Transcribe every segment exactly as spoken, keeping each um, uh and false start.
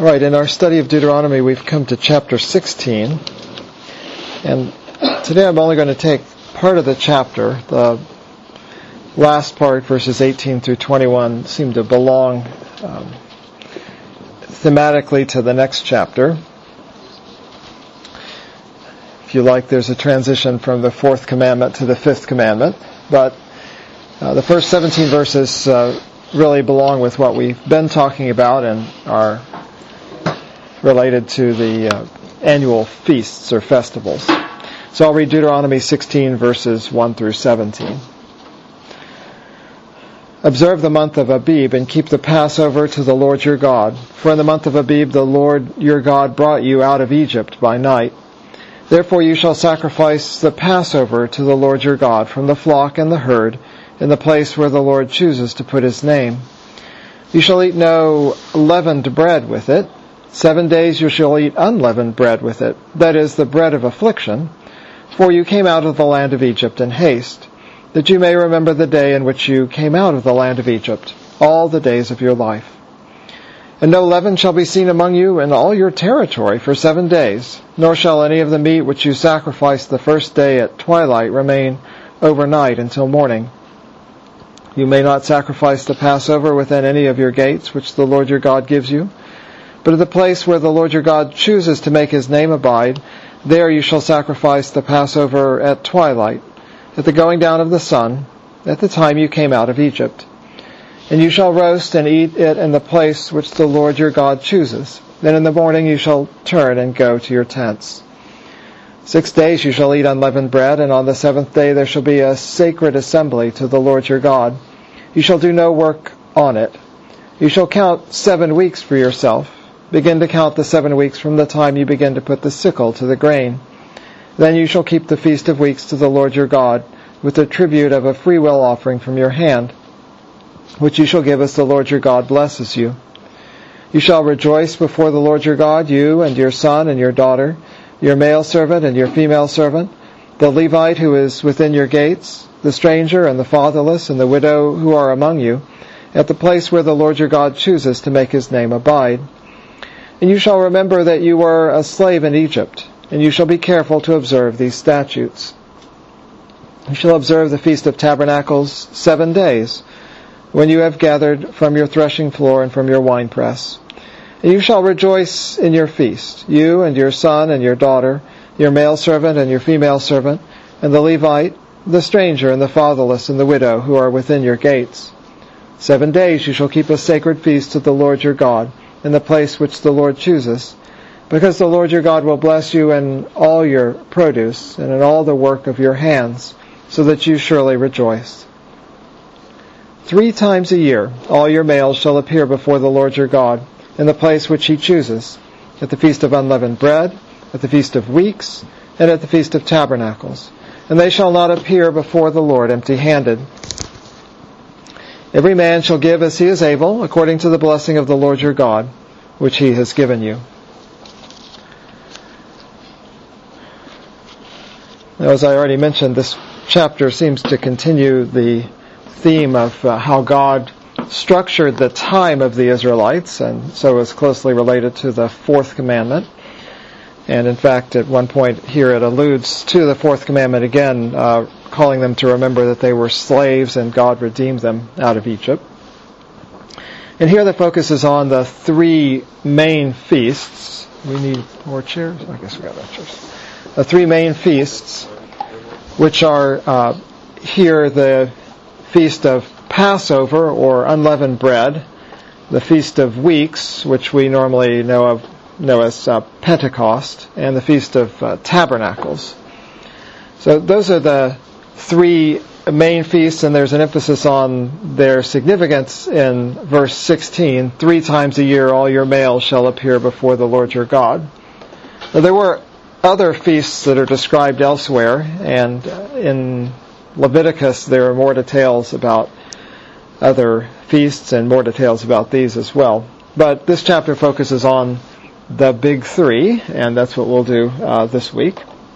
All right, in our study of Deuteronomy, we've come to chapter sixteen, and today I'm only going to take part of the chapter. The last part, verses eighteen through twenty-one, seem to belong um, thematically to the next chapter. If you like, there's a transition from the fourth commandment to the fifth commandment, but uh, the first seventeen verses uh, really belong with what we've been talking about and are related to the uh, annual feasts or festivals. So I'll read Deuteronomy sixteen, verses one through seventeen. Observe the month of Abib and keep the Passover to the Lord your God. For in the month of Abib the Lord your God brought you out of Egypt by night. Therefore you shall sacrifice the Passover to the Lord your God from the flock and the herd in the place where the Lord chooses to put his name. You shall eat no leavened bread with it. Seven days you shall eat unleavened bread with it, that is, the bread of affliction, for you came out of the land of Egypt in haste, that you may remember the day in which you came out of the land of Egypt, all the days of your life. And no leaven shall be seen among you in all your territory for seven days, nor shall any of the meat which you sacrifice the first day at twilight remain overnight until morning. You may not sacrifice the Passover within any of your gates which the Lord your God gives you, but at the place where the Lord your God chooses to make his name abide, there you shall sacrifice the Passover at twilight, at the going down of the sun, at the time you came out of Egypt. And you shall roast and eat it in the place which the Lord your God chooses. Then in the morning you shall turn and go to your tents. Six days you shall eat unleavened bread, and on the seventh day there shall be a sacred assembly to the Lord your God. You shall do no work on it. You shall count seven weeks for yourself. Begin to count the seven weeks from the time you begin to put the sickle to the grain. Then you shall keep the feast of weeks to the Lord your God, with the tribute of a freewill offering from your hand, which you shall give as the Lord your God blesses you. You shall rejoice before the Lord your God, you and your son and your daughter, your male servant and your female servant, the Levite who is within your gates, the stranger and the fatherless and the widow who are among you, at the place where the Lord your God chooses to make his name abide. And you shall remember that you were a slave in Egypt, and you shall be careful to observe these statutes. You shall observe the Feast of Tabernacles seven days, when you have gathered from your threshing floor and from your winepress. And you shall rejoice in your feast, you and your son and your daughter, your male servant and your female servant, and the Levite, the stranger and the fatherless and the widow who are within your gates. Seven days you shall keep a sacred feast to the Lord your God, in the place which the Lord chooses, because the Lord your God will bless you in all your produce and in all the work of your hands, so that you surely rejoice. Three times a year all your males shall appear before the Lord your God, in the place which he chooses, at the Feast of Unleavened Bread, at the Feast of Weeks, and at the Feast of Tabernacles. And they shall not appear before the Lord empty-handed. Every man shall give as he is able, according to the blessing of the Lord your God, which he has given you. Now, as I already mentioned, this chapter seems to continue the theme of uh, how God structured the time of the Israelites, and so is closely related to the fourth commandment. And in fact, at one point here it alludes to the fourth commandment again, uh, calling them to remember that they were slaves and God redeemed them out of Egypt. And here the focus is on the three main feasts. We need more chairs? I guess we got that chairs. The three main feasts, which are uh, here the Feast of Passover, or unleavened bread, the Feast of Weeks, which we normally know of know as uh, Pentecost, and the Feast of uh, Tabernacles. So those are the three main feasts, and there's an emphasis on their significance in verse sixteen. Three times a year all your males shall appear before the Lord your God. Now, there were other feasts that are described elsewhere, and in Leviticus there are more details about other feasts and more details about these as well. But this chapter focuses on the big three, and that's what we'll do uh, this week.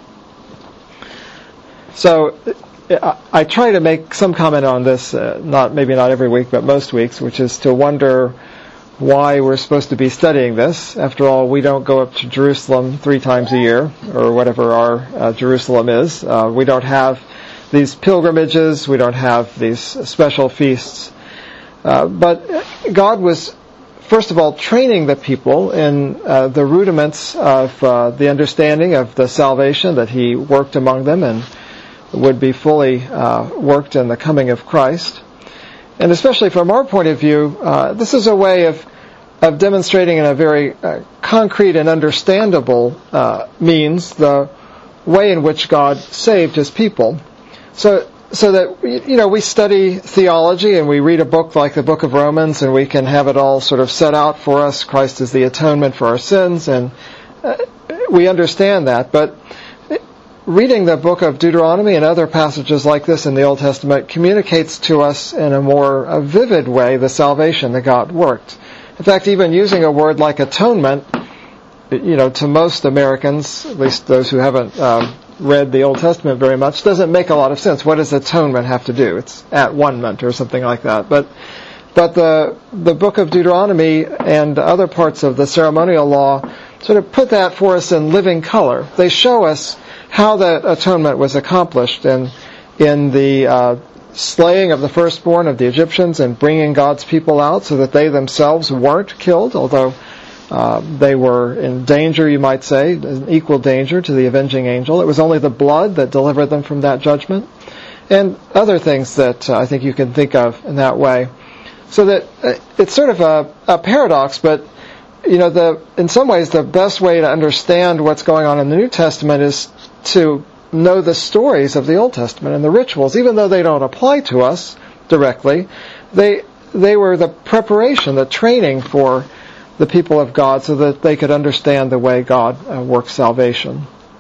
So I, I try to make some comment on this, uh, not maybe not every week, but most weeks, which is to wonder why we're supposed to be studying this. After all, we don't go up to Jerusalem three times a year, or whatever our uh, Jerusalem is. Uh, we don't have these pilgrimages. We don't have these special feasts. Uh, but God was, first of all, training the people in uh, the rudiments of uh, the understanding of the salvation that He worked among them and would be fully uh, worked in the coming of Christ. And especially from our point of view, uh, this is a way of of demonstrating in a very uh, concrete and understandable uh, means the way in which God saved His people. So, so that, you know, we study theology and we read a book like the Book of Romans and we can have it all sort of set out for us. Christ is the atonement for our sins, and uh, we understand that. But reading the book of Deuteronomy and other passages like this in the Old Testament communicates to us in a more a vivid way the salvation that God worked. In fact, even using a word like atonement, you know, to most Americans, at least those who haven't um, read the Old Testament very much, doesn't make a lot of sense. What does atonement have to do? It's at-one-ment or something like that. But but the the book of Deuteronomy and other parts of the ceremonial law sort of put that for us in living color. They show us how that atonement was accomplished in in the uh, slaying of the firstborn of the Egyptians and bringing God's people out so that they themselves weren't killed, although uh, they were in danger, you might say, in equal danger to the avenging angel. It was only the blood that delivered them from that judgment, and other things that uh, I think you can think of in that way. So that uh, it's sort of a, a paradox, but you know, the in some ways the best way to understand what's going on in the New Testament is to know the stories of the Old Testament and the rituals. Even though they don't apply to us directly, they they were the preparation, the training for the people of God so that they could understand the way God uh, works salvation.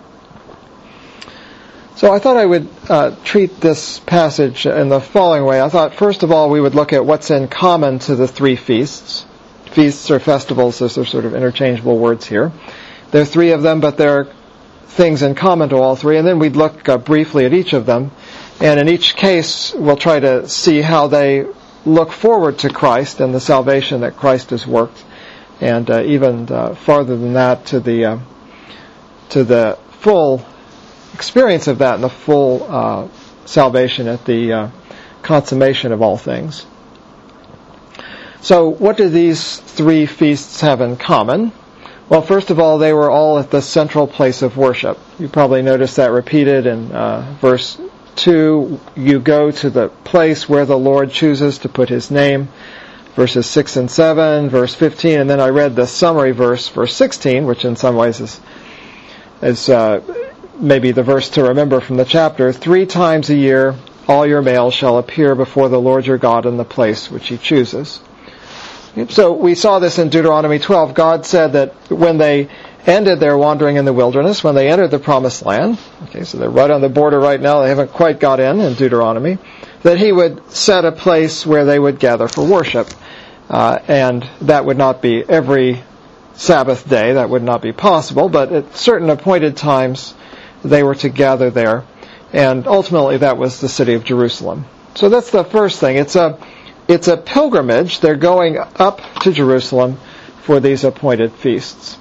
So I thought I would uh, treat this passage in the following way. I thought, first of all, we would look at what's in common to the three feasts. Feasts or festivals, those are sort of interchangeable words here. There are three of them, but there are things in common to all three, and then we'd look uh, briefly at each of them. And in each case, we'll try to see how they look forward to Christ and the salvation that Christ has worked, and uh, even uh, farther than that, to the uh, to the full experience of that and the full uh, salvation at the uh, consummation of all things. So, what do these three feasts have in common? Well, first of all, they were all at the central place of worship. You probably noticed that repeated in uh, verse two. You go to the place where the Lord chooses to put His name. Verses six and seven, verse fifteen, and then I read the summary verse, verse sixteen, which in some ways is, is uh, maybe the verse to remember from the chapter. Three times a year, all your males shall appear before the Lord your God in the place which He chooses. So we saw this in Deuteronomy twelve. God said that when they ended their wandering in the wilderness, when they entered the promised land, okay, so they're right on the border right now, they haven't quite got in in Deuteronomy, that He would set a place where they would gather for worship. Uh, and that would not be every Sabbath day, that would not be possible, but at certain appointed times they were to gather there. And ultimately that was the city of Jerusalem. So that's the first thing. It's a It's a pilgrimage. They're going up to Jerusalem for these appointed feasts.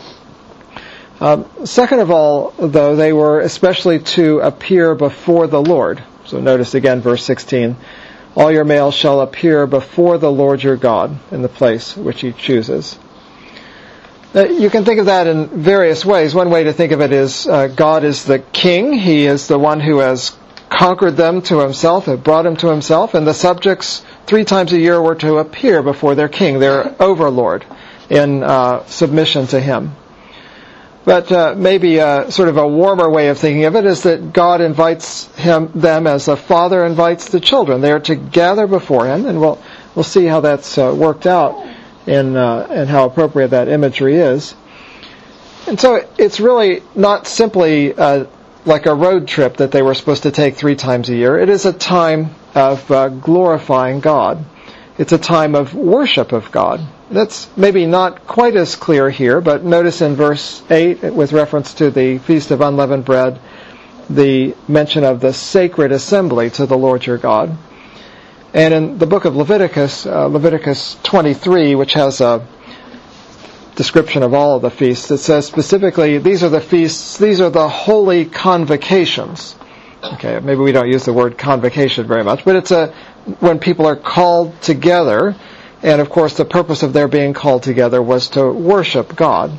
Um, second of all, though, they were especially to appear before the Lord. So notice again verse sixteen. All your males shall appear before the Lord your God in the place which He chooses. Uh, you can think of that in various ways. One way to think of it is uh, God is the king. He is the one who has conquered them to Himself, have brought them to Himself, and the subjects three times a year were to appear before their king, their overlord, in uh, submission to Him. But uh, maybe a, sort of a warmer way of thinking of it is that God invites him, them as a father invites the children. They are to gather before Him, and we'll we'll see how that's uh, worked out in uh, and how appropriate that imagery is. And so it's really not simply uh, like a road trip that they were supposed to take three times a year. It is a time of uh, glorifying God. It's a time of worship of God. That's maybe not quite as clear here, but notice in verse eight, with reference to the Feast of Unleavened Bread, the mention of the sacred assembly to the Lord your God. And in the book of Leviticus, uh, Leviticus twenty-three, which has a description of all of the feasts, it says specifically, these are the feasts, these are the holy convocations. Okay, maybe we don't use the word convocation very much, but it's a when people are called together, and of course the purpose of their being called together was to worship God.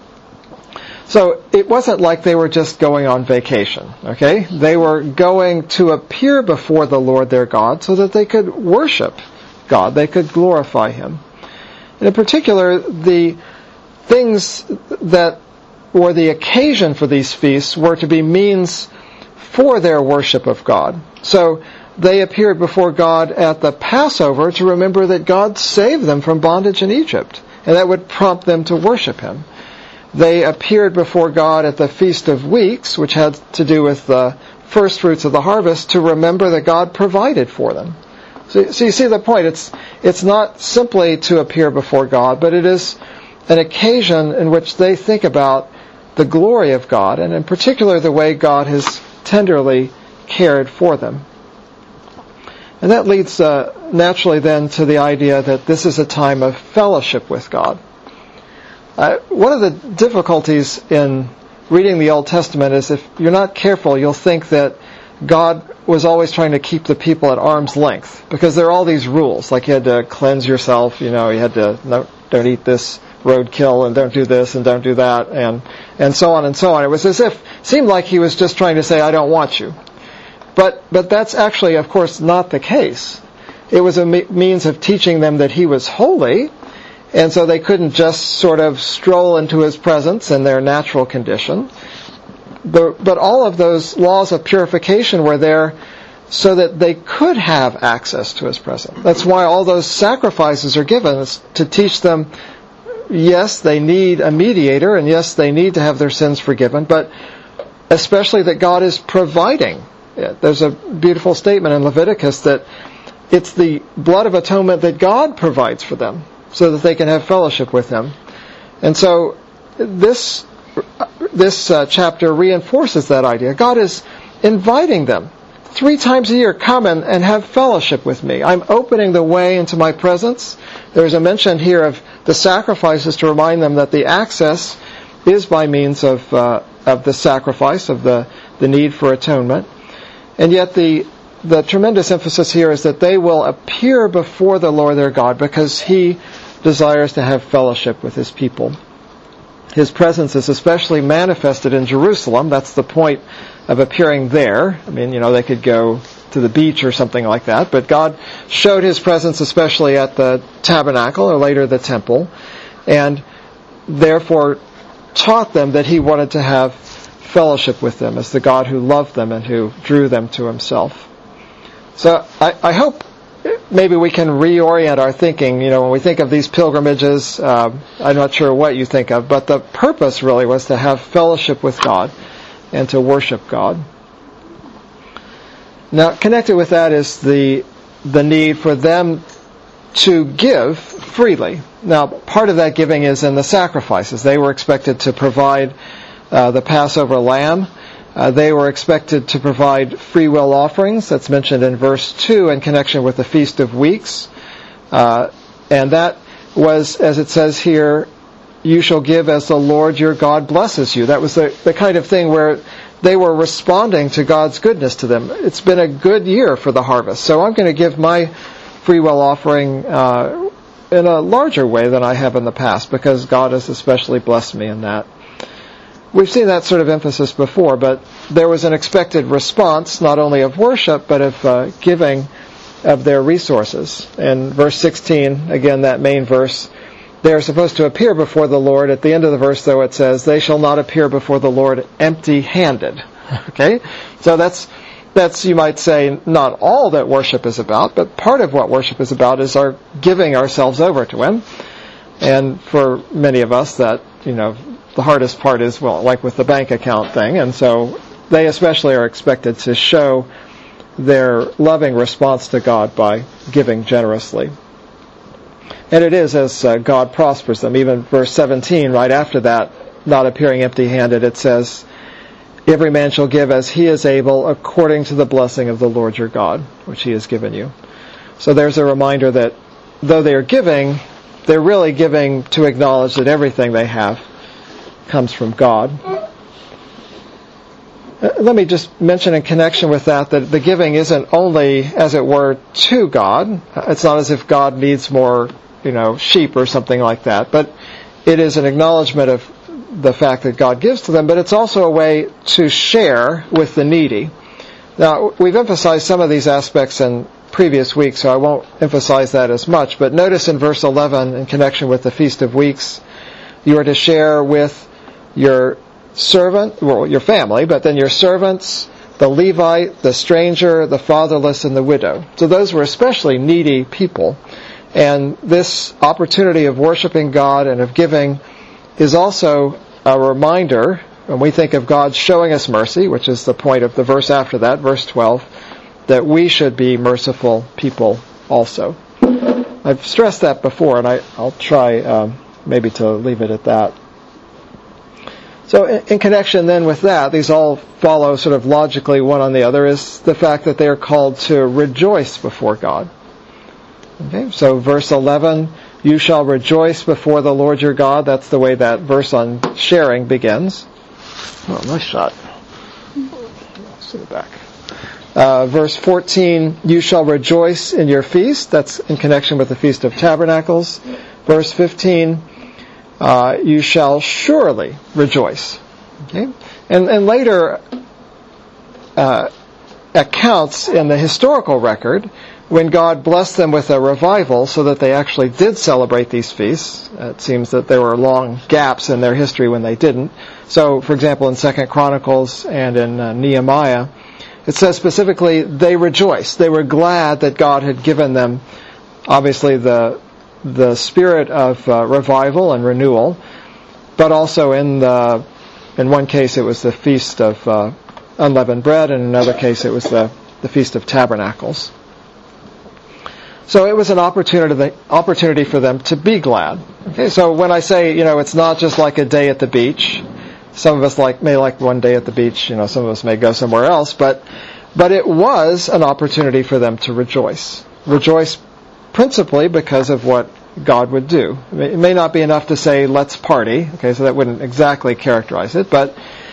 So it wasn't like they were just going on vacation, okay? They were going to appear before the Lord their God so that they could worship God, they could glorify Him. And in particular, the things that or the occasion for these feasts were to be means for their worship of God. So they appeared before God at the Passover to remember that God saved them from bondage in Egypt, and that would prompt them to worship Him. They appeared before God at the Feast of Weeks, which had to do with the first fruits of the harvest, to remember that God provided for them. So, so you see the point. It's it's not simply to appear before God, but it is an occasion in which they think about the glory of God, and in particular the way God has tenderly cared for them. And that leads uh, naturally then to the idea that this is a time of fellowship with God. Uh, one of the difficulties in reading the Old Testament is if you're not careful, you'll think that God was always trying to keep the people at arm's length, because there are all these rules, like you had to cleanse yourself, you know, you had to, no, don't eat this roadkill, and don't do this, and don't do that, and and so on and so on. It was as if, seemed like He was just trying to say, I don't want you. But but that's actually, of course, not the case. It was a me- means of teaching them that He was holy, and so they couldn't just sort of stroll into His presence in their natural condition. But, but all of those laws of purification were there so that they could have access to His presence. That's why all those sacrifices are given, is to teach them, yes, they need a mediator, and yes, they need to have their sins forgiven, but especially that God is providing. There's a beautiful statement in Leviticus that it's the blood of atonement that God provides for them so that they can have fellowship with Him. And so this this uh, chapter reinforces that idea. God is inviting them three times a year, come and, and have fellowship with me. I'm opening the way into my presence. There's a mention here of the sacrifices to remind them that the access is by means of uh, of the sacrifice, of the, the need for atonement. And yet the the tremendous emphasis here is that they will appear before the Lord their God because He desires to have fellowship with His people. His presence is especially manifested in Jerusalem. That's the point of appearing there. I mean, you know, they could go to the beach or something like that, but God showed His presence especially at the tabernacle, or later the temple, and therefore taught them that He wanted to have fellowship with them as the God who loved them and who drew them to Himself. So I, I hope maybe we can reorient our thinking. You know, when we think of these pilgrimages, uh, I'm not sure what you think of, but the purpose really was to have fellowship with God and to worship God. Now, connected with that is the the need for them to give freely. Now, part of that giving is in the sacrifices. They were expected to provide uh, the Passover lamb. Uh, they were expected to provide free will offerings. That's mentioned in verse two in connection with the Feast of Weeks. Uh, and that was, as it says here, you shall give as the Lord your God blesses you. That was the, the kind of thing where they were responding to God's goodness to them. It's been a good year for the harvest, so I'm going to give my free will offering uh, in a larger way than I have in the past because God has especially blessed me in that. We've seen that sort of emphasis before, but there was an expected response, not only of worship, but of uh, giving of their resources. In verse sixteen, again, that main verse, they are supposed to appear before the Lord. At the end of the verse, though, it says, they shall not appear before the Lord empty-handed. Okay? So that's, that's, you might say, not all that worship is about, but part of what worship is about is our giving ourselves over to Him. And for many of us, that, you know, the hardest part is, well, like with the bank account thing, and so they especially are expected to show their loving response to God by giving generously. And it is as uh, God prospers them. Even verse seventeen, right after that, not appearing empty-handed, it says, every man shall give as he is able according to the blessing of the Lord your God, which He has given you. So there's a reminder that though they are giving, they're really giving to acknowledge that everything they have comes from God. Let me just mention in connection with that that the giving isn't only, as it were, to God. It's not as if God needs more, you know, sheep or something like that. But it is an acknowledgement of the fact that God gives to them, but it's also a way to share with the needy. Now, we've emphasized some of these aspects in previous weeks, so I won't emphasize that as much. But notice in verse eleven, in connection with the Feast of Weeks, you are to share with your servant, well, your family, but then your servants, the Levite, the stranger, the fatherless, and the widow. So those were especially needy people. And this opportunity of worshiping God and of giving is also a reminder, when we think of God showing us mercy, which is the point of the verse after that, verse twelve, that we should be merciful people also. I've stressed that before, and I, I'll try um, maybe to leave it at that. So in, in connection then with that, these all follow sort of logically one on the other, is the fact that they are called to rejoice before God. Okay, so verse eleven, you shall rejoice before the Lord your God. That's the way that verse on sharing begins. Oh, nice shot. Let's see the back. Uh, verse fourteen, you shall rejoice in your feast. That's in connection with the Feast of Tabernacles. Verse fifteen, uh, you shall surely rejoice. Okay, and and later uh, accounts in the historical record, when God blessed them with a revival so that they actually did celebrate these feasts. It seems that there were long gaps in their history when they didn't. So, for example, in Second Chronicles and in uh, Nehemiah, it says specifically, they rejoiced. They were glad that God had given them, obviously, the the spirit of uh, revival and renewal, but also in the in one case it was the Feast of uh, Unleavened Bread, and in another case it was the, the Feast of Tabernacles. So it was an opportunity opportunity for them to be glad. Okay, so when I say, you know, it's not just like a day at the beach. Some of us like may like one day at the beach. You know, some of us may go somewhere else. But but it was an opportunity for them to rejoice. Rejoice principally because of what God would do. It may not be enough to say, let's party. Okay, so that wouldn't exactly characterize it. But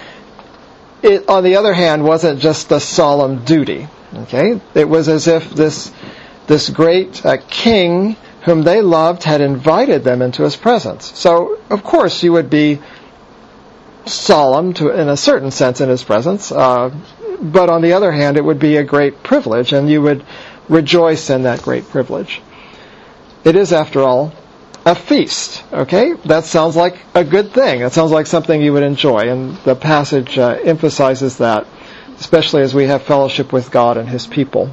it, on the other hand, wasn't just a solemn duty. Okay, it was as if this... This great uh, king whom they loved had invited them into his presence. So, of course, you would be solemn to, in a certain sense in his presence, uh, but on the other hand, it would be a great privilege, and you would rejoice in that great privilege. It is, after all, a feast, okay? That sounds like a good thing. That sounds like something you would enjoy, and the passage uh, emphasizes that, especially as we have fellowship with God and his people.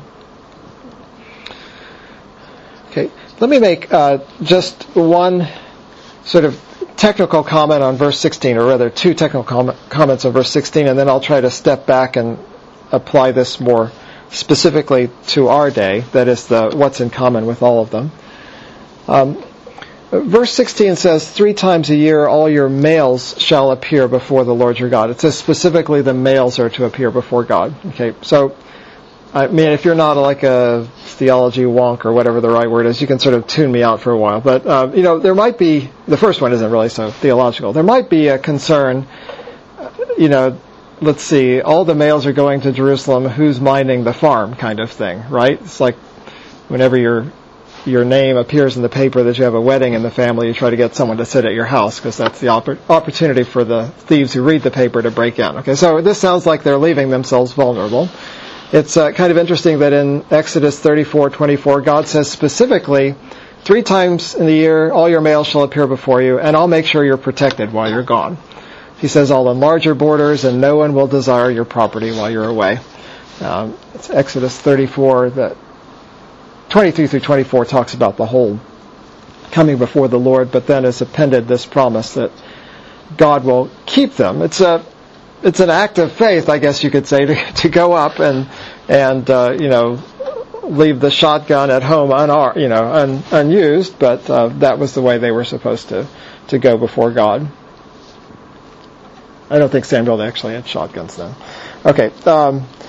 Okay, let me make uh, just one sort of technical comment on verse sixteen, or rather two technical com- comments on verse sixteen, and then I'll try to step back and apply this more specifically to our day, that is the what's in common with all of them. Um, verse sixteen says, three times a year all your males shall appear before the Lord your God. It says specifically the males are to appear before God. Okay, so I mean, if you're not like a theology wonk or whatever the right word is, you can sort of tune me out for a while. But, uh, you know, there might be, the first one isn't really so theological. There might be a concern, you know, let's see, all the males are going to Jerusalem, who's minding the farm kind of thing, right? It's like whenever your your name appears in the paper that you have a wedding in the family, you try to get someone to sit at your house because that's the oppor- opportunity for the thieves who read the paper to break in. Okay, so this sounds like they're leaving themselves vulnerable. It's uh, kind of interesting that in Exodus thirty-four twenty-four, God says specifically, three times in the year, all your males shall appear before you, and I'll make sure you're protected while you're gone. He says, I'll enlarge your borders, and no one will desire your property while you're away. Um, it's Exodus thirty-four, that twenty-three through twenty-four talks about the whole coming before the Lord, but then is appended this promise that God will keep them. It's a It's an act of faith, I guess you could say, to, to go up and and uh, you know leave the shotgun at home unar- you know un, unused, but uh, that was the way they were supposed to to go before God. I don't think Samuel actually had shotguns then. Okay, um,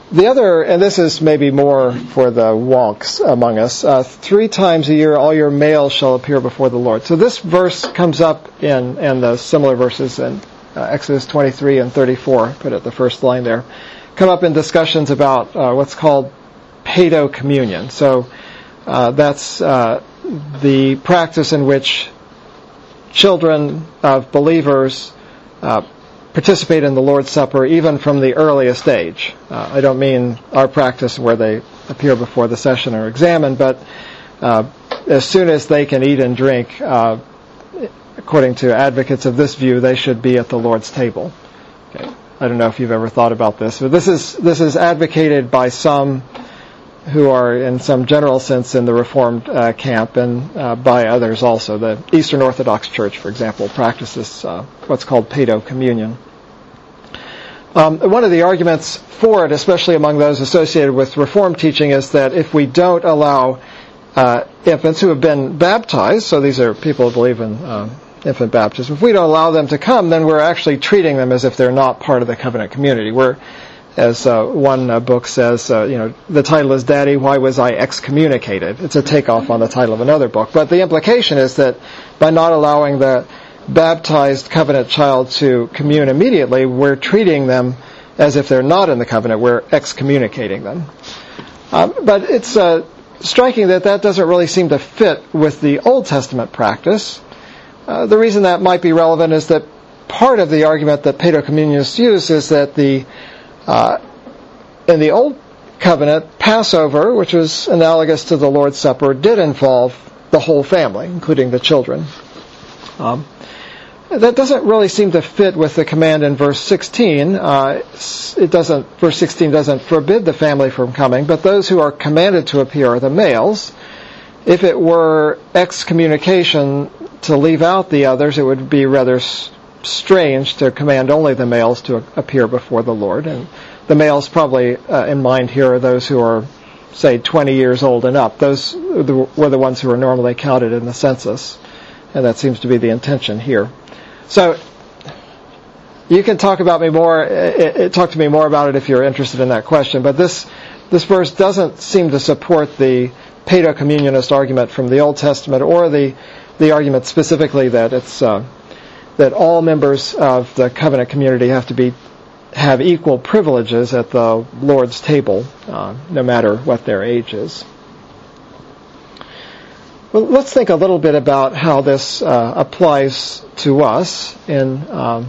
The other, and this is maybe more for the wonks among us, uh, three times a year all your males shall appear before the Lord. So this verse comes up in, and the similar verses in uh, Exodus twenty-three and thirty-four, put at the first line there, come up in discussions about uh, what's called paedo communion. So uh, that's uh, the practice in which children of believers uh, participate in the Lord's Supper even from the earliest age. Uh, I don't mean our practice where they appear before the session or examined, but uh, as soon as they can eat and drink, uh, according to advocates of this view, they should be at the Lord's table. Okay. I don't know if you've ever thought about this, but this is this is advocated by some who are in some general sense in the Reformed uh, camp, and uh, by others also. The Eastern Orthodox Church, for example, practices uh, what's called paedo communion. Um, one of the arguments for it, especially among those associated with Reformed teaching, is that if we don't allow uh, infants who have been baptized, so these are people who believe in uh, infant baptism, if we don't allow them to come, then we're actually treating them as if they're not part of the covenant community. We're As uh, one uh, book says, uh, you know, the title is Daddy, Why Was I Excommunicated? It's a takeoff on the title of another book. But the implication is that by not allowing the baptized covenant child to commune immediately, we're treating them as if they're not in the covenant. We're excommunicating them. Um, but it's uh, striking that that doesn't really seem to fit with the Old Testament practice. Uh, the reason that might be relevant is that part of the argument that paedo communionists use is that the Uh, in the Old Covenant, Passover, which was analogous to the Lord's Supper, did involve the whole family, including the children. Um, that doesn't really seem to fit with the command in verse sixteen. Uh, it doesn't. Verse sixteen doesn't forbid the family from coming, but those who are commanded to appear are the males. If it were excommunication to leave out the others, it would be rather strange to command only the males to appear before the Lord. And the males probably uh, in mind here are those who are, say, twenty years old and up. Those were the ones who are normally counted in the census, and that seems to be the intention here. So you can talk about me more, uh, talk to me more about it if you're interested in that question, but this this verse doesn't seem to support the paedo communionist argument from the Old Testament, or the the argument specifically that it's uh, that all members of the covenant community have to be have equal privileges at the Lord's table, uh, no matter what their age is. Well, let's think a little bit about how this uh, applies to us. And um,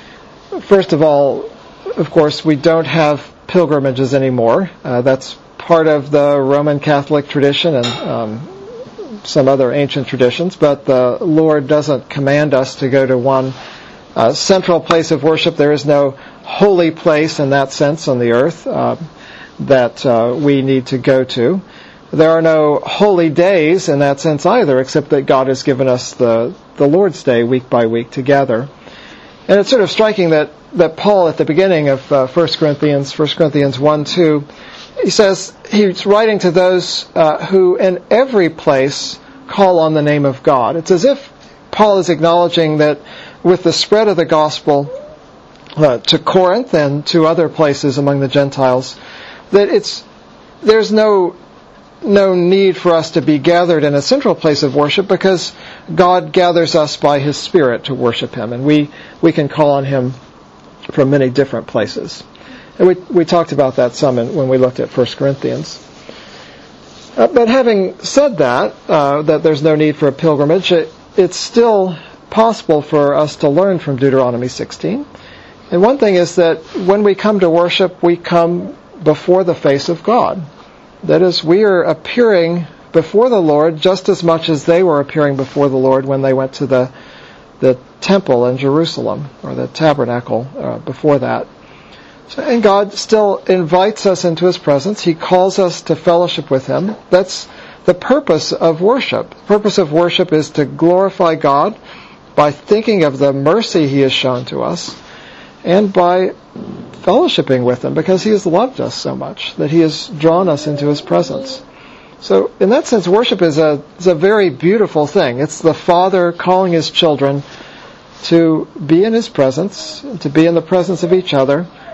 first of all, of course, we don't have pilgrimages anymore. Uh, that's part of the Roman Catholic tradition and um, some other ancient traditions, but the Lord doesn't command us to go to one uh, central place of worship. There is no holy place in that sense on the earth uh, that uh, we need to go to. There are no holy days in that sense either, except that God has given us the, the Lord's Day week by week together. And it's sort of striking that, that Paul at the beginning of uh, First Corinthians, First Corinthians one two, he says he's writing to those uh, who in every place call on the name of God. It's as if Paul is acknowledging that with the spread of the gospel uh, to Corinth and to other places among the Gentiles, that it's there's no no need for us to be gathered in a central place of worship, because God gathers us by His Spirit to worship Him, and we, we can call on Him from many different places. And we, we talked about that some in, when we looked at First Corinthians. Uh, but having said that, uh, that there's no need for a pilgrimage, it, it's still possible for us to learn from Deuteronomy sixteen. And one thing is that when we come to worship, we come before the face of God. That is, we are appearing before the Lord just as much as they were appearing before the Lord when they went to the the temple in Jerusalem, or the tabernacle uh, before that. So, and God still invites us into His presence. He calls us to fellowship with Him. That's the purpose of worship. The purpose of worship is to glorify God by thinking of the mercy He has shown to us, and by fellowshipping with Him, because He has loved us so much that He has drawn us into His presence. So in that sense, worship is a, is a very beautiful thing. It's the Father calling His children to be in His presence, to be in the presence of each other,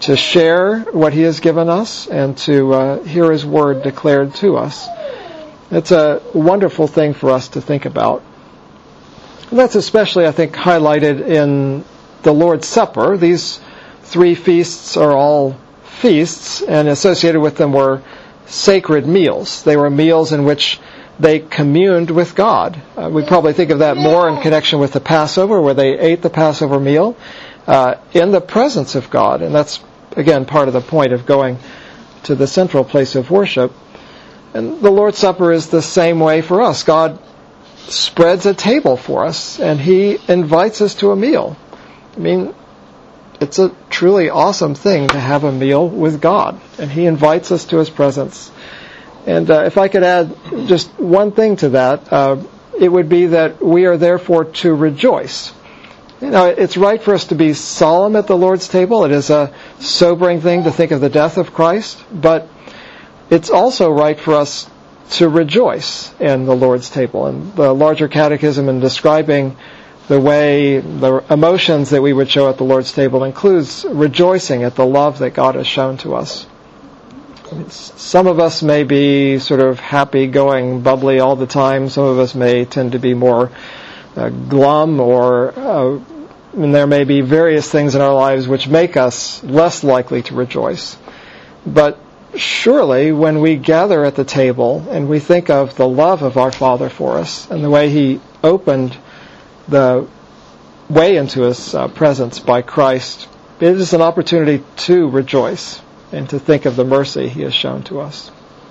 to share what He has given us and to uh, hear His Word declared to us. It's a wonderful thing for us to think about. And that's especially, I think, highlighted in the Lord's Supper. These three feasts are all feasts, and associated with them were sacred meals. They were meals in which they communed with God. Uh, we probably think of that more in connection with the Passover, where they ate the Passover meal uh, in the presence of God. And that's, again, part of the point of going to the central place of worship. And the Lord's Supper is the same way for us. God spreads a table for us, and He invites us to a meal. I mean, it's a truly awesome thing to have a meal with God, and He invites us to His presence. And uh, if I could add just one thing to that, uh, it would be that we are therefore to rejoice. You know, it's right for us to be solemn at the Lord's table. It is a sobering thing to think of the death of Christ, but it's also right for us to rejoice in the Lord's table. And the larger catechism, in describing the way, the emotions that we would show at the Lord's table, includes rejoicing at the love that God has shown to us. I mean, some of us may be sort of happy-going, bubbly all the time. Some of us may tend to be more uh, glum, or uh, and there may be various things in our lives which make us less likely to rejoice. But surely, when we gather at the table and we think of the love of our Father for us and the way He opened the way into His uh, presence by Christ, it is an opportunity to rejoice and to think of the mercy He has shown to us.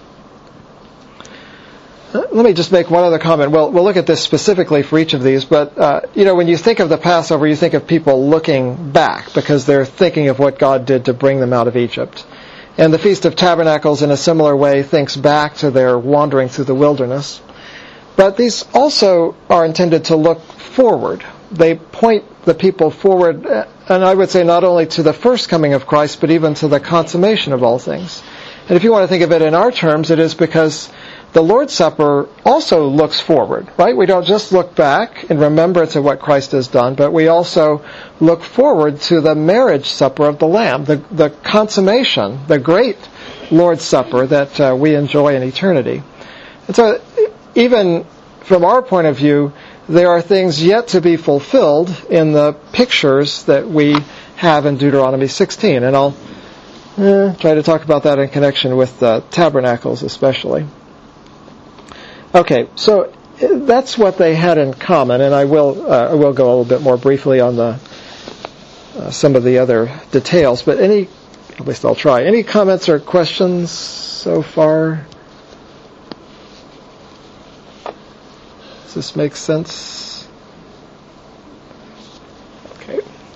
Let me just make one other comment. Well, we'll look at this specifically for each of these, but, uh, you know, when you think of the Passover, you think of people looking back because they're thinking of what God did to bring them out of Egypt. And the Feast of Tabernacles, in a similar way, thinks back to their wandering through the wilderness. But these also are intended to look forward. They point the people forward, and I would say not only to the first coming of Christ, but even to the consummation of all things. And if you want to think of it in our terms, it is because the Lord's Supper also looks forward, right? We don't just look back in remembrance of what Christ has done, but we also look forward to the marriage supper of the Lamb, the, the consummation, the great Lord's Supper that uh, we enjoy in eternity. And so, even from our point of view, there are things yet to be fulfilled in the pictures that we have in Deuteronomy sixteen. And I'll eh, try to talk about that in connection with the tabernacles especially. Okay, so that's what they had in common, and I will uh, I will go a little bit more briefly on the uh, some of the other details. But any, at least I'll try. Any comments or questions so far? Does this make sense? Okay.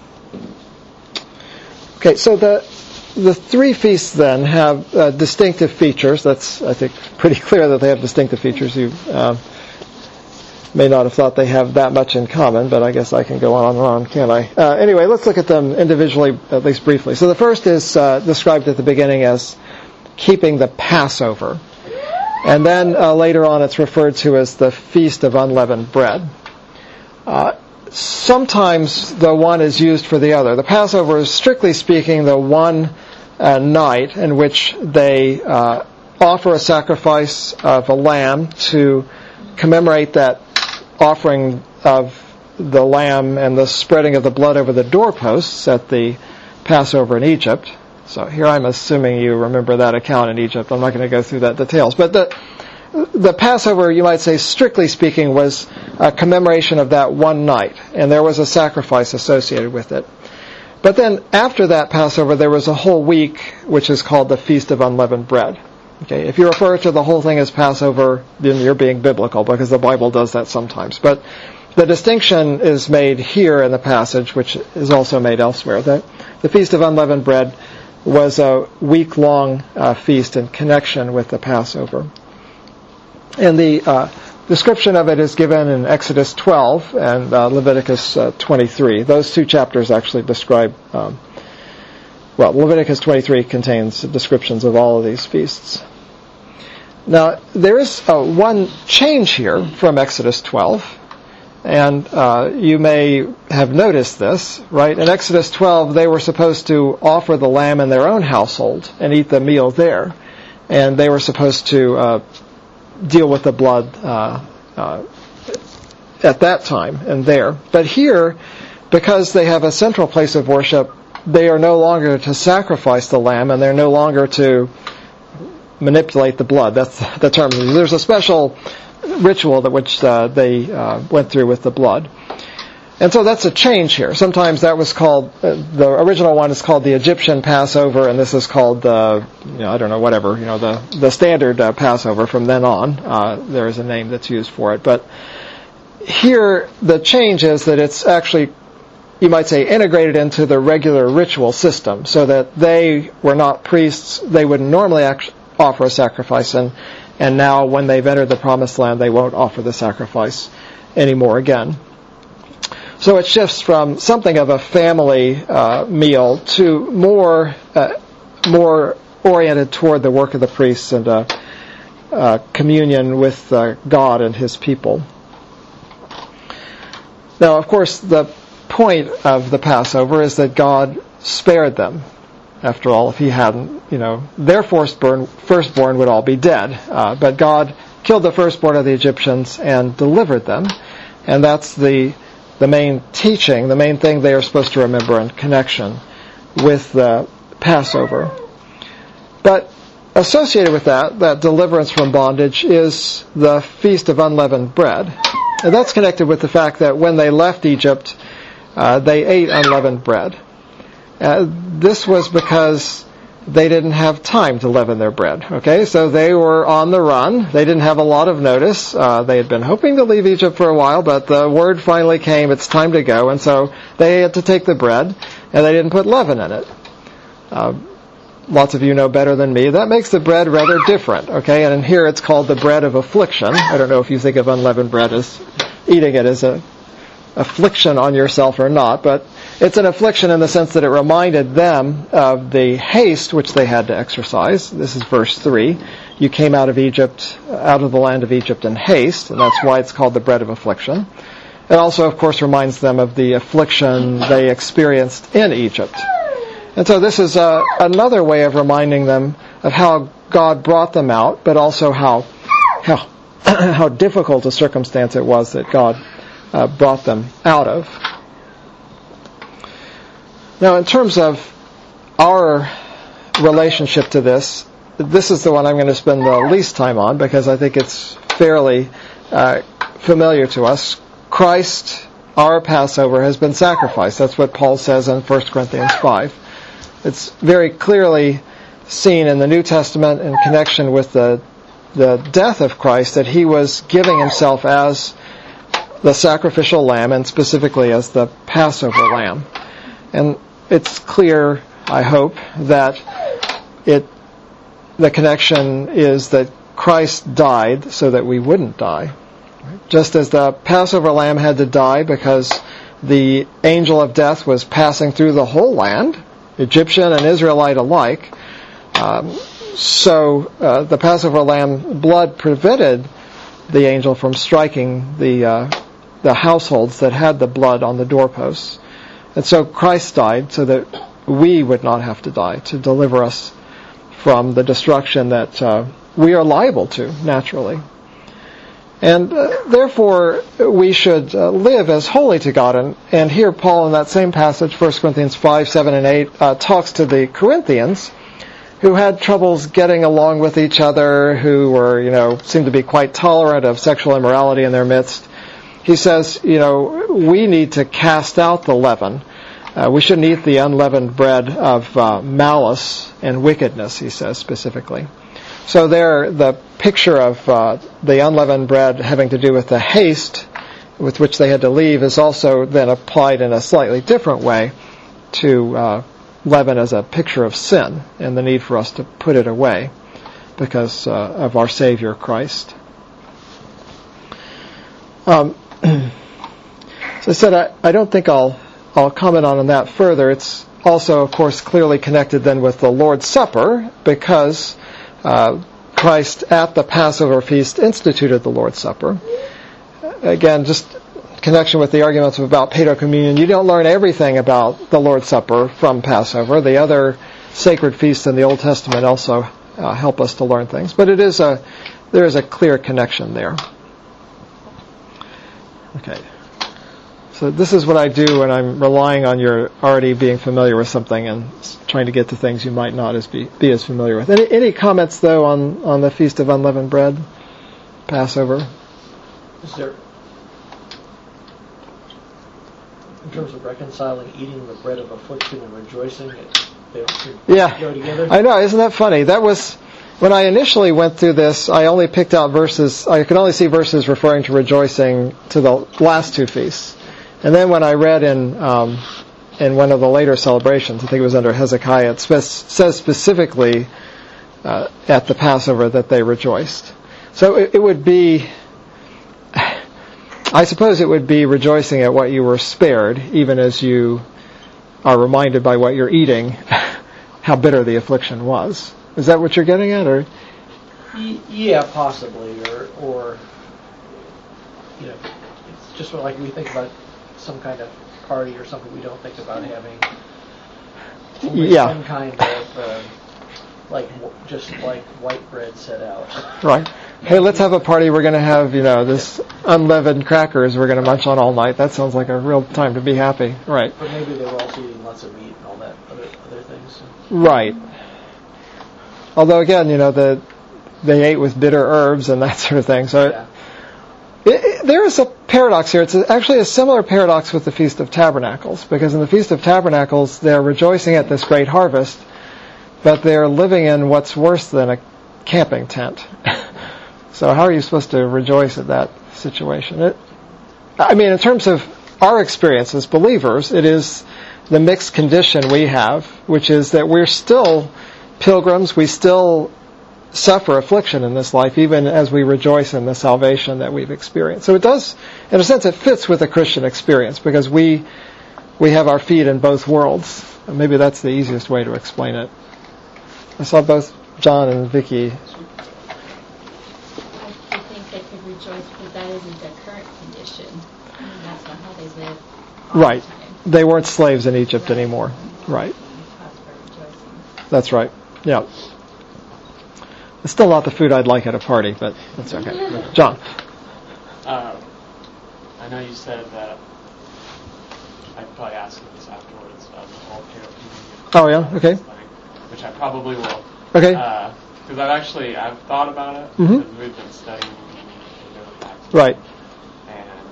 Okay, so the the three feasts then have uh, distinctive features. That's, I think, pretty clear that they have distinctive features. You uh, may not have thought they have that much in common, but I guess I can go on and on, can't I? Uh, anyway, let's look at them individually, at least briefly. So the first is uh, described at the beginning as keeping the Passover. And then uh, later on it's referred to as the Feast of Unleavened Bread. Uh, sometimes the one is used for the other. The Passover is, strictly speaking, the one uh, night in which they uh, offer a sacrifice of a lamb to commemorate that offering of the lamb and the spreading of the blood over the doorposts at the Passover in Egypt. So here I'm assuming you remember that account in Egypt. I'm not going to go through that details. But the the Passover, you might say, strictly speaking, was a commemoration of that one night. And there was a sacrifice associated with it. But then after that Passover, there was a whole week which is called the Feast of Unleavened Bread. Okay, if you refer to the whole thing as Passover, then you're being biblical, because the Bible does that sometimes. But the distinction is made here in the passage, which is also made elsewhere. The, the Feast of Unleavened Bread was a week-long uh, feast in connection with the Passover. And the uh, description of it is given in Exodus twelve and uh, Leviticus uh, twenty-three. Those two chapters actually describe, um, well, Leviticus twenty-three contains descriptions of all of these feasts. Now, there is uh, one change here from Exodus twelve, And uh, you may have noticed this, right? In Exodus twelve, they were supposed to offer the lamb in their own household and eat the meal there. And they were supposed to uh, deal with the blood uh, uh, at that time and there. But here, because they have a central place of worship, they are no longer to sacrifice the lamb, and they're no longer to manipulate the blood. That's the term. There's a special ritual that which uh, they uh, went through with the blood. And so that's a change here. Sometimes that was called, uh, the original one is called the Egyptian Passover, and this is called the, you know, I don't know, whatever, you know, the, the standard uh, Passover from then on. Uh, there is a name that's used for it. But here, the change is that it's actually, you might say, integrated into the regular ritual system, so that they were not priests. They would normally act, offer a sacrifice, and, and now when they've entered the Promised Land, they won't offer the sacrifice anymore again. So it shifts from something of a family uh, meal to more uh, more oriented toward the work of the priests and uh, uh, communion with uh, God and His people. Now, of course, the point of the Passover is that God spared them. After all, if He hadn't, you know, their firstborn, firstborn would all be dead. Uh, but God killed the firstborn of the Egyptians and delivered them. And that's the the main teaching, the main thing they are supposed to remember in connection with the Passover. But associated with that, that deliverance from bondage, is the Feast of Unleavened Bread. And that's connected with the fact that when they left Egypt, uh, they ate unleavened bread. Uh, this was because they didn't have time to leaven their bread. Okay, so they were on the run. They didn't have a lot of notice. Uh, they had been hoping to leave Egypt for a while, but the word finally came, it's time to go, and so they had to take the bread, and they didn't put leaven in it. Uh, lots of you know better than me. That makes the bread rather different, okay? And in here it's called the bread of affliction. I don't know if you think of unleavened bread as eating it as a affliction on yourself or not, but it's an affliction in the sense that it reminded them of the haste which they had to exercise. This is verse three. You came out of Egypt, out of the land of Egypt in haste, and that's why it's called the bread of affliction. It also, of course, reminds them of the affliction they experienced in Egypt. And so this is uh, another way of reminding them of how God brought them out, but also how how how difficult a circumstance it was that God uh, brought them out of. Now, in terms of our relationship to this, this is the one I'm going to spend the least time on because I think it's fairly uh, familiar to us. Christ, our Passover, has been sacrificed. That's what Paul says in First Corinthians five. It's very clearly seen in the New Testament in connection with the the death of Christ that He was giving Himself as the sacrificial lamb, and specifically as the Passover lamb. And it's clear, I hope, that it the connection is that Christ died so that we wouldn't die. Just as the Passover lamb had to die because the angel of death was passing through the whole land, Egyptian and Israelite alike, um, so uh, the Passover lamb blood prevented the angel from striking the uh, the households that had the blood on the doorposts. And so Christ died so that we would not have to die, to deliver us from the destruction that uh, we are liable to, naturally. And uh, therefore, we should uh, live as holy to God. And, and here Paul, in that same passage, First Corinthians five, seven, and eight, uh, talks to the Corinthians who had troubles getting along with each other, who were, you know, seemed to be quite tolerant of sexual immorality in their midst. He says, you know, we need to cast out the leaven. Uh, we shouldn't eat the unleavened bread of uh, malice and wickedness, he says specifically. So there, the picture of uh, the unleavened bread having to do with the haste with which they had to leave is also then applied in a slightly different way to uh, leaven as a picture of sin and the need for us to put it away because uh, of our Savior Christ. Um, so I said I, I don't think I'll I'll comment on that further. It's also, of course, clearly connected then with the Lord's Supper because uh, Christ at the Passover feast instituted the Lord's Supper. Again, just connection with the arguments about paedocommunion, you don't learn everything about the Lord's Supper from Passover. The other sacred feasts in the Old Testament also uh, help us to learn things, but it is a there is a clear connection there. Okay. So this is what I do when I'm relying on your already being familiar with something and trying to get to things you might not as be, be as familiar with. Any, any comments, though, on, on the Feast of Unleavened Bread, Passover? Is there, in terms of reconciling eating the bread of affliction and rejoicing, it, they don't yeah. go together? I know, isn't that funny? That was, when I initially went through this, I only picked out verses, I could only see verses referring to rejoicing to the last two feasts. And then when I read in um, in one of the later celebrations, I think it was under Hezekiah, it spe- says specifically uh, at the Passover that they rejoiced. So it, it would be, I suppose it would be rejoicing at what you were spared, even as you are reminded by what you're eating how bitter the affliction was. Is that what you're getting at, or? Yeah, possibly, or or you know, it's just like we think about some kind of party or something. We don't think about having only yeah. some kind of uh, like just like white bread set out. Right. Hey, let's have a party. We're going to have, you know, this unleavened crackers we're going to munch on all night. That sounds like a real time to be happy. Right. But maybe they were also eating lots of meat and all that other other things. Right. Although again, you know, the they ate with bitter herbs and that sort of thing. So. Yeah. It, it, there is a paradox here. It's actually a similar paradox with the Feast of Tabernacles, because in the Feast of Tabernacles, they're rejoicing at this great harvest, but they're living in what's worse than a camping tent. So how are you supposed to rejoice at that situation? It, I mean, in terms of our experience as believers, it is the mixed condition we have, which is that we're still pilgrims, we still suffer affliction in this life, even as we rejoice in the salvation that we've experienced. So it does, in a sense, it fits with the Christian experience, because we we have our feet in both worlds. And maybe that's the easiest way to explain it. I saw both John and Vicky. I think they could rejoice because that isn't their current condition. I mean, that's not how they live all Right. the time. They weren't slaves in Egypt right. anymore. Right. That's right. Yeah. It's still not the food I'd like at a party, but that's okay. John. Um, I know you said that I'd probably ask you this afterwards about the whole paedocommunion. Oh yeah, okay. Thing, which I probably will. Okay. Because uh, I've actually I've thought about it. Mm-hmm. Because we've been studying paedocommunion. Right. And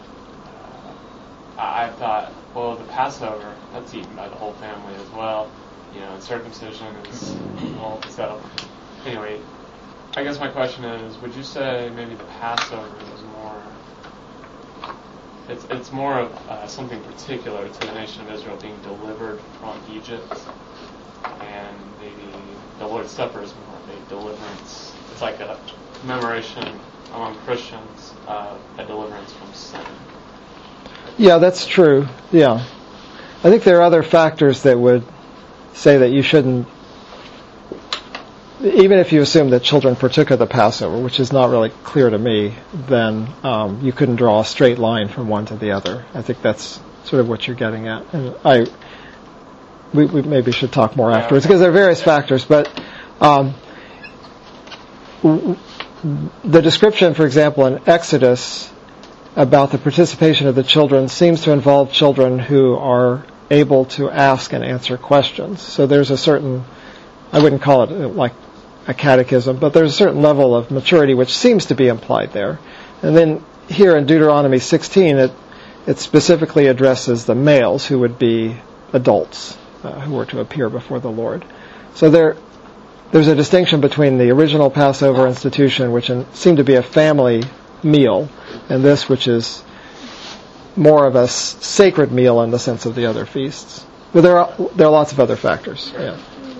uh, I thought, well, the Passover, that's eaten by the whole family as well. You know, and circumcision is well, so. Anyway, I guess my question is, would you say maybe the Passover is more, it's it's more of uh, something particular to the nation of Israel being delivered from Egypt, and maybe the Lord's Supper is more of a deliverance, it's like a commemoration among Christians of a deliverance from sin? Yeah, that's true. Yeah. I think there are other factors that would say that you shouldn't, even if you assume that children partook of the Passover, which is not really clear to me, then um, you couldn't draw a straight line from one to the other. I think that's sort of what you're getting at. And I, we, we maybe should talk more yeah, afterwards, okay. because there are various factors. But um, w- the description, for example, in Exodus about the participation of the children seems to involve children who are able to ask and answer questions. So there's a certain, I wouldn't call it like a catechism, but there's a certain level of maturity which seems to be implied there. And then here in Deuteronomy sixteen, it it specifically addresses the males who would be adults uh, who were to appear before the Lord. So there there's a distinction between the original Passover institution, which in, seemed to be a family meal, and this, which is more of a s- sacred meal in the sense of the other feasts. But there are there are lots of other factors. Yeah.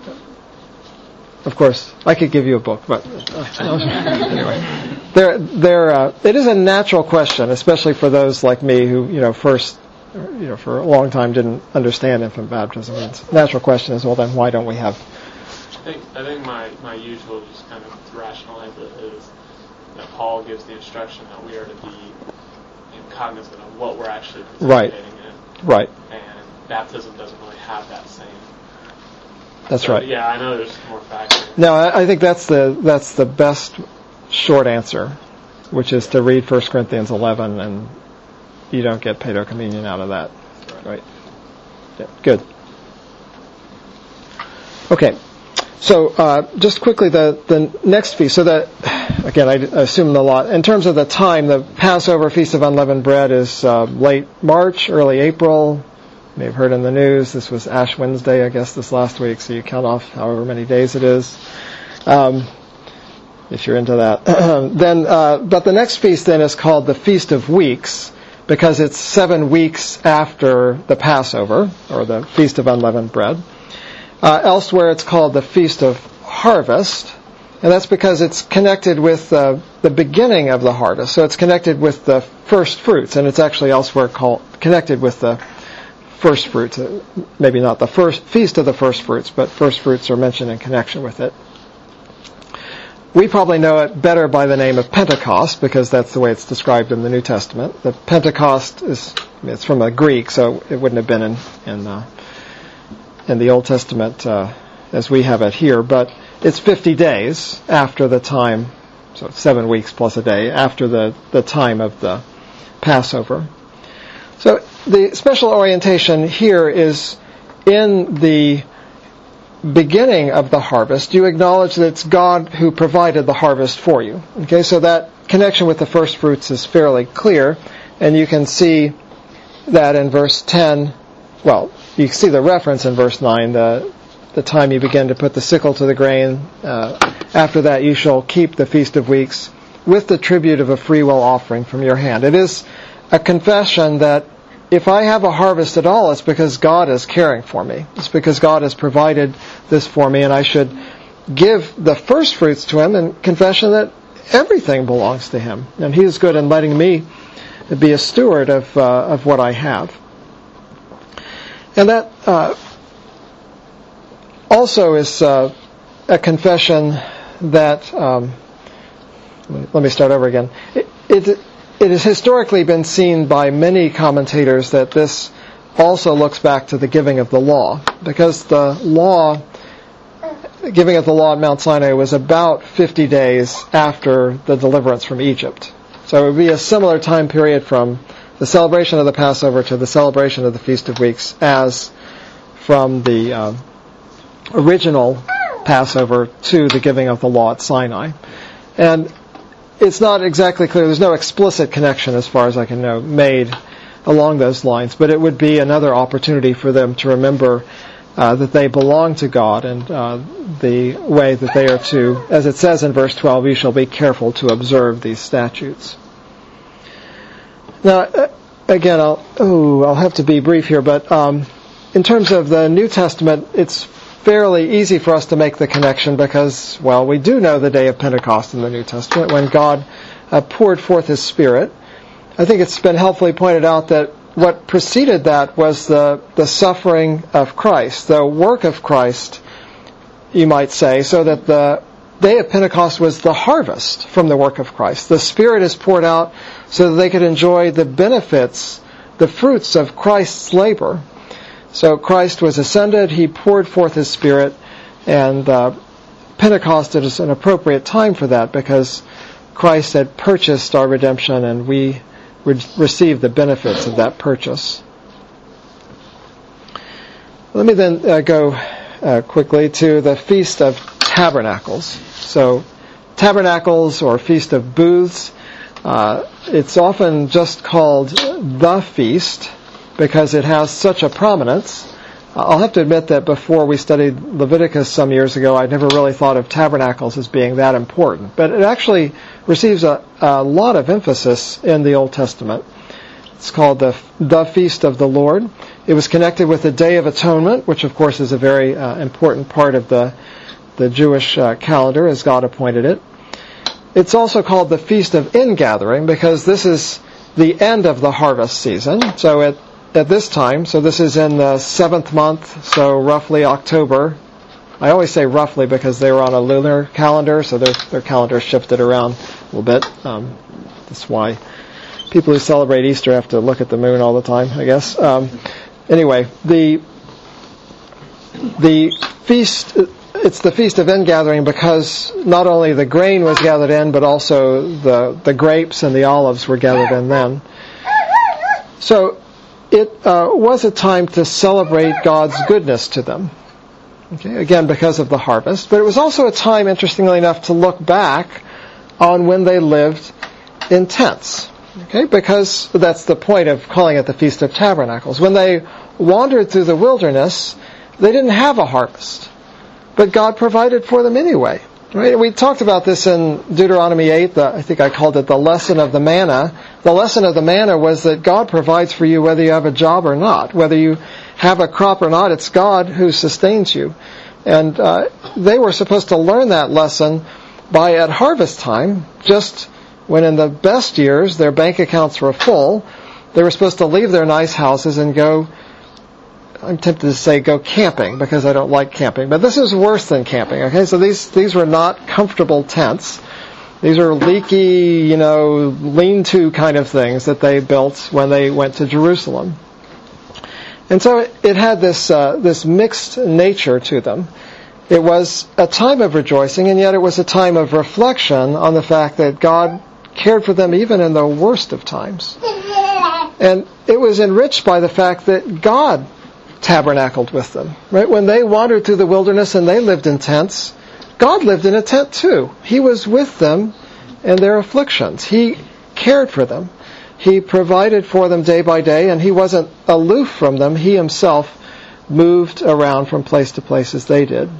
Of course, I could give you a book, but uh, anyway, there, there. Uh, it is a natural question, especially for those like me who, you know, first, you know, for a long time didn't understand infant baptism. It's a natural question is, well, then why don't we have? I think I think my, my usual just kind of to rationalize it is that Paul gives the instruction that we are to be in cognizant of what we're actually Right. participating in. Right. And baptism doesn't really have that same. That's so, right. Yeah, I know there's more factors. No, I, I think that's the that's the best short answer, which is to read First Corinthians eleven, and you don't get paedo communion out of that. Right. Right. Yeah, good. Okay. So uh, just quickly, the, the next feast. So that, again, I, I assumed a lot. In terms of the time, the Passover Feast of Unleavened Bread is uh, late March, early April. You may have heard in the news, this was Ash Wednesday, I guess, this last week, so you count off however many days it is, um, if you're into that. then, uh, but the next feast then is called the Feast of Weeks, because it's seven weeks after the Passover, or the Feast of Unleavened Bread. Uh, elsewhere it's called the Feast of Harvest, and that's because it's connected with uh, the beginning of the harvest. So it's connected with the first fruits, and it's actually elsewhere called connected with the first fruits. Uh, maybe not the first Feast of the First Fruits, but first fruits are mentioned in connection with it. We probably know it better by the name of Pentecost, because that's the way it's described in the New Testament. The Pentecost is, I mean, it's from a Greek, so it wouldn't have been in, in uh, in the Old Testament uh, as we have it here, but it's fifty days after the time, so seven weeks plus a day, after the, the time of the Passover. So the special orientation here is in the beginning of the harvest. You acknowledge that it's God who provided the harvest for you. Okay, so that connection with the first fruits is fairly clear, and you can see that in verse ten. Well, you can see the reference in verse nine, the the time you begin to put the sickle to the grain. Uh, after that you shall keep the Feast of Weeks with the tribute of a freewill offering from your hand. It is a confession that if I have a harvest at all, it's because God is caring for me. It's because God has provided this for me, and I should give the first fruits to Him in confession that everything belongs to Him. And He is good in letting me be a steward of uh, of what I have. And that uh, also is uh, a confession that, um, let me start over again. It, it, it has historically been seen by many commentators that this also looks back to the giving of the law, because the law, giving of the law at Mount Sinai was about fifty days after the deliverance from Egypt. So it would be a similar time period from the celebration of the Passover to the celebration of the Feast of Weeks as from the uh, original Passover to the giving of the law at Sinai. And it's not exactly clear, there's no explicit connection as far as I can know made along those lines, but it would be another opportunity for them to remember uh, that they belong to God, and uh, the way that they are to, as it says in verse twelve, you shall be careful to observe these statutes. Now, again, I'll, oh, I'll have to be brief here, but um, in terms of the New Testament, it's fairly easy for us to make the connection because, well, we do know the day of Pentecost in the New Testament when God uh, poured forth His Spirit. I think it's been helpfully pointed out that what preceded that was the, the suffering of Christ, the work of Christ, you might say, so that the day of Pentecost was the harvest from the work of Christ. The Spirit is poured out so that they could enjoy the benefits, the fruits of Christ's labor. So Christ was ascended, He poured forth His Spirit, and uh, Pentecost is an appropriate time for that because Christ had purchased our redemption and we would receive the benefits of that purchase. Let me then uh, go uh, quickly to the Feast of Tabernacles. So, Tabernacles or Feast of Booths, uh, it's often just called the feast because it has such a prominence. I'll have to admit that before we studied Leviticus some years ago, I'd never really thought of tabernacles as being that important. But it actually receives a, a lot of emphasis in the Old Testament. It's called the, the Feast of the Lord. It was connected with the Day of Atonement, which of course is a very uh, important part of the, the Jewish uh, calendar as God appointed it. It's also called the Feast of Ingathering because this is the end of the harvest season. So it At this time, so this is in the seventh month, so roughly October. I always say roughly because they were on a lunar calendar, so their their calendar shifted around a little bit. Um, that's why people who celebrate Easter have to look at the moon all the time, I guess. Um, anyway, the the feast, it's the Feast of Ingathering because not only the grain was gathered in, but also the, the grapes and the olives were gathered in then. So it uh, was a time to celebrate God's goodness to them. Okay, again, because of the harvest. But it was also a time, interestingly enough, to look back on when they lived in tents. Okay, because that's the point of calling it the Feast of Tabernacles. When they wandered through the wilderness, they didn't have a harvest. But God provided for them anyway. Right? We talked about this in Deuteronomy eight. The, I think I called it the lesson of the manna. The lesson of the manna was that God provides for you whether you have a job or not. Whether you have a crop or not, it's God who sustains you. And uh, they were supposed to learn that lesson by at harvest time, just when in the best years their bank accounts were full. They were supposed to leave their nice houses and go, I'm tempted to say go camping because I don't like camping, but this is worse than camping. Okay, so these these were not comfortable tents. These are leaky, you know, lean-to kind of things that they built when they went to Jerusalem. And so it, it had this uh, this mixed nature to them. It was a time of rejoicing, and yet it was a time of reflection on the fact that God cared for them even in the worst of times. And it was enriched by the fact that God tabernacled with them. Right? When they wandered through the wilderness and they lived in tents, God lived in a tent too. He was with them in their afflictions. He cared for them. He provided for them day by day, and He wasn't aloof from them. He Himself moved around from place to place as they did.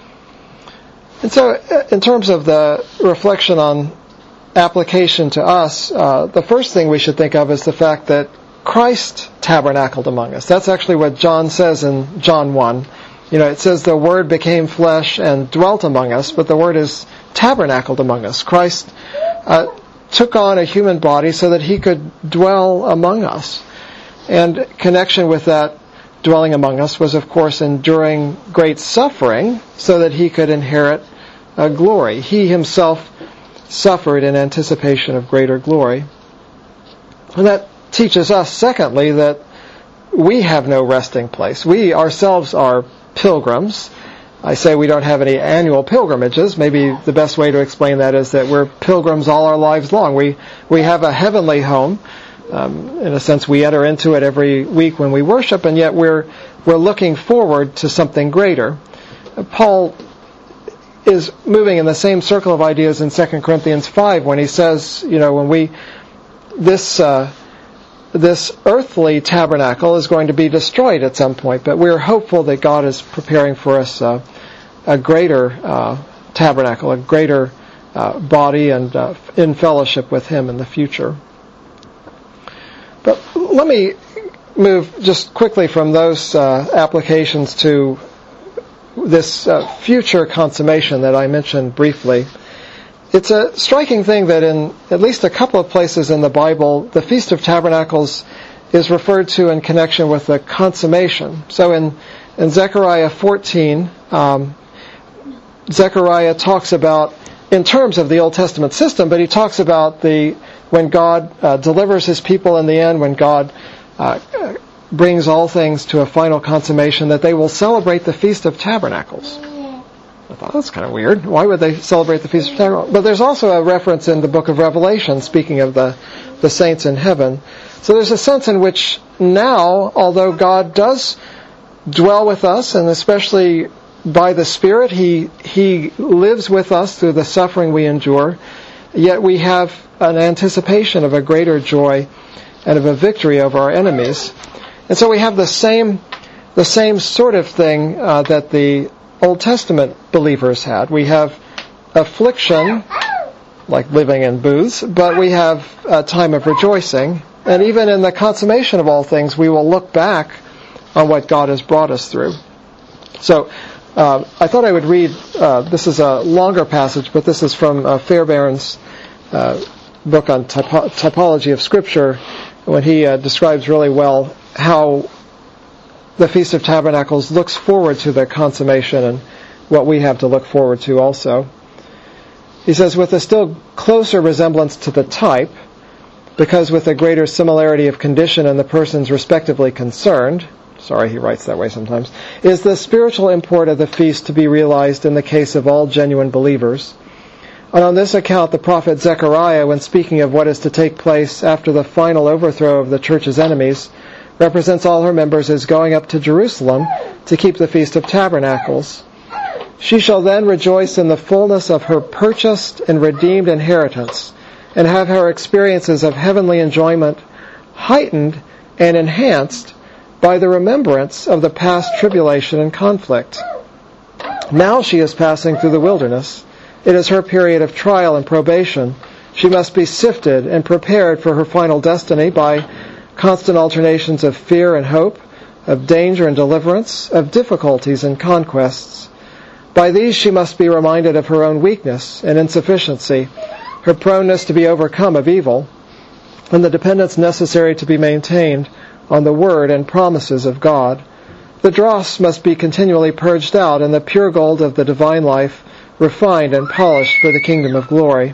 And so, in terms of the reflection on application to us, uh, the first thing we should think of is the fact that Christ tabernacled among us. That's actually what John says in John one. You know, it says the Word became flesh and dwelt among us, but the word is tabernacled among us. Christ uh, took on a human body so that He could dwell among us. And connection with that dwelling among us was, of course, enduring great suffering so that He could inherit uh, glory. He Himself suffered in anticipation of greater glory. And that teaches us, secondly, that we have no resting place. We ourselves are pilgrims. I say we don't have any annual pilgrimages. Maybe the best way to explain that is that we're pilgrims all our lives long. We we have a heavenly home. Um, in a sense, we enter into it every week when we worship, and yet we're we're looking forward to something greater. Paul is moving in the same circle of ideas in Second Corinthians five when he says, you know, when we this uh, this earthly tabernacle is going to be destroyed at some point, but we're hopeful that God is preparing for us uh, a greater uh, tabernacle, a greater uh, body, and uh, in fellowship with Him in the future. But let me move just quickly from those uh, applications to this uh, future consummation that I mentioned briefly. It's a striking thing that in at least a couple of places in the Bible, the Feast of Tabernacles is referred to in connection with the consummation. So in, in Zechariah fourteen, um, Zechariah talks about, in terms of the Old Testament system, but he talks about the when God uh, delivers His people in the end, when God uh, brings all things to a final consummation, that they will celebrate the Feast of Tabernacles. I thought, that's kind of weird. Why would they celebrate the Feast of Tabernacles? But there's also a reference in the book of Revelation, speaking of the, the saints in heaven. So there's a sense in which now, although God does dwell with us, and especially by the Spirit, He He lives with us through the suffering we endure, yet we have an anticipation of a greater joy and of a victory over our enemies. And so we have the same the same sort of thing uh, that the Old Testament believers had. We have affliction, like living in booths, but we have a time of rejoicing. And even in the consummation of all things, we will look back on what God has brought us through. So uh, I thought I would read, uh, this is a longer passage, but this is from uh, Fairbairn's uh, book on typo- typology of Scripture, when he uh, describes really well how the Feast of Tabernacles looks forward to the consummation and what we have to look forward to also. He says, with a still closer resemblance to the type, because with a greater similarity of condition in the persons respectively concerned, sorry he writes that way sometimes, is the spiritual import of the feast to be realized in the case of all genuine believers. And on this account, the prophet Zechariah, when speaking of what is to take place after the final overthrow of the church's enemies, represents all her members as going up to Jerusalem to keep the Feast of Tabernacles. She shall then rejoice in the fullness of her purchased and redeemed inheritance, and have her experiences of heavenly enjoyment heightened and enhanced by the remembrance of the past tribulation and conflict. Now she is passing through the wilderness. It is her period of trial and probation. She must be sifted and prepared for her final destiny by constant alternations of fear and hope, of danger and deliverance, of difficulties and conquests. By these she must be reminded of her own weakness and insufficiency, her proneness to be overcome of evil, and the dependence necessary to be maintained on the word and promises of God. The dross must be continually purged out, and the pure gold of the divine life refined and polished for the kingdom of glory.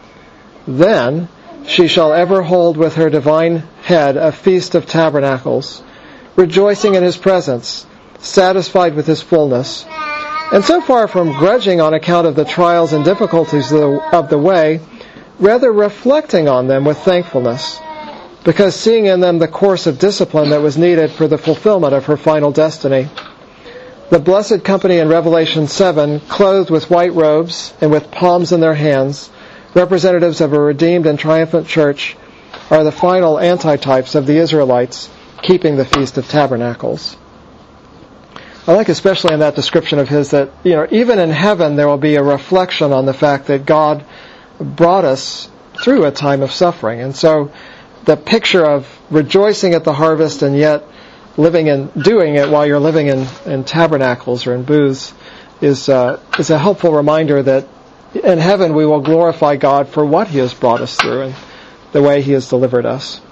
Then she shall ever hold with her divine head a feast of tabernacles, rejoicing in his presence, satisfied with his fullness, and so far from grudging on account of the trials and difficulties of the, of the way, rather reflecting on them with thankfulness, because seeing in them the course of discipline that was needed for the fulfillment of her final destiny. The blessed company in Revelation seven, clothed with white robes and with palms in their hands, representatives of a redeemed and triumphant church, are the final antitypes of the Israelites keeping the Feast of Tabernacles. I like especially in that description of his that, you know, even in heaven there will be a reflection on the fact that God brought us through a time of suffering. And so the picture of rejoicing at the harvest and yet living and doing it while you're living in, in tabernacles or in booths is uh, is a helpful reminder that in heaven we will glorify God for what He has brought us through and the way He has delivered us.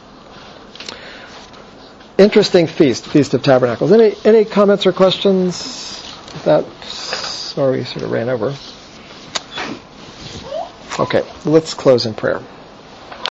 Interesting feast, Feast of Tabernacles. Any any comments or questions? That sorry, we sort of ran over. Okay, let's close in prayer.